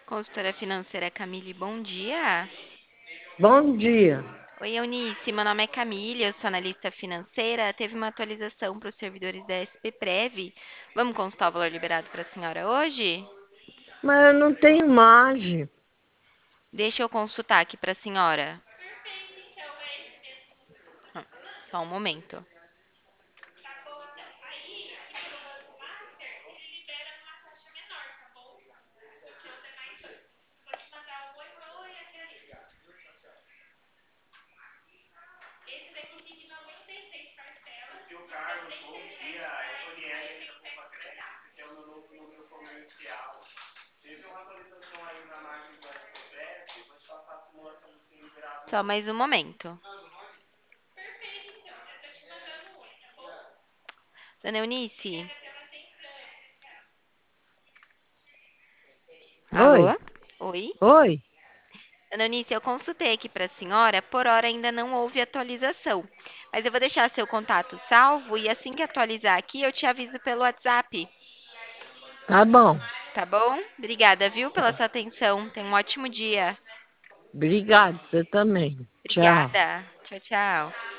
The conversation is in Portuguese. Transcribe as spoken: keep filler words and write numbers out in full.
Consultora financeira Camille, bom dia. Bom dia. Oi, Eunice, meu nome é Camille, eu sou analista financeira. Teve uma atualização para os servidores da S P Prev. Vamos consultar o valor liberado para a senhora hoje? Mas eu não tenho imagem. Deixa eu consultar aqui para a senhora. Hum, Só um momento. Só mais um momento. Dona Eunice, Oi, alô? Oi? oi. Dona Eunice, eu consultei aqui para a senhora, por hora ainda não houve atualização. Mas eu vou deixar seu contato salvo e assim que atualizar aqui, eu te aviso pelo WhatsApp. Tá bom. Tá bom? Obrigada, viu, pela sua atenção. Tenha um ótimo dia. Obrigado, você também. Tchau. Obrigada. Tchau, tchau.